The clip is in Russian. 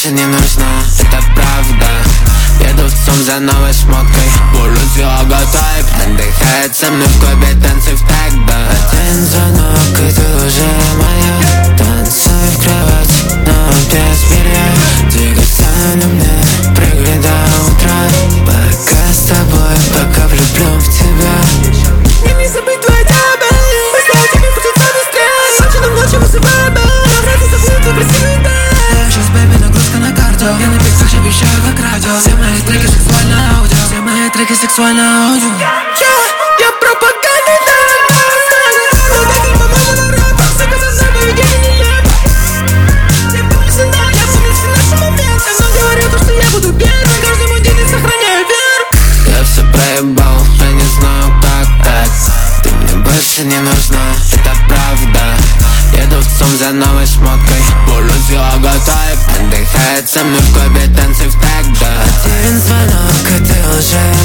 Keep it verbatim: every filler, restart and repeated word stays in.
больше не нужна, это правда. Еду в ЦУМ за новой шмоткой, улюсь йога тайп. Отдыхает со мной в клубе, танцы в тогда. Один звонок, и ты уже моя. Танцуй в кровать, но без белья. Двигаться на мне, прыгай до утра. Пока с тобой, пока влюблен в тебя. Мне не забыть твои тебя. Послал тебе крутиться быстрее. Ночью на ночью высыпаю бэм. Разраться забыл твой красивый дэй. Сейчас, бэби, нагрузка на карту. Я на пиксах обещаю как радио. Все мои треки сексуально аудио. Все мои треки сексуально аудио. Я, я пропаганда на рэп. Таким похожа на рэп. Заказа за поведение нелеп. Я помню наши моменты. Но говорю то, что я буду первым. Каждый мой день я сохраняю веру. Я все проебал, я не знаю как так. Ты мне больше не нужна, это правда. Еду в ЦУМ за новой шмоткой, улюсь йога тайп. Отдыхает со мной в клубе, танцы в тогда. Один звонок, и ты уже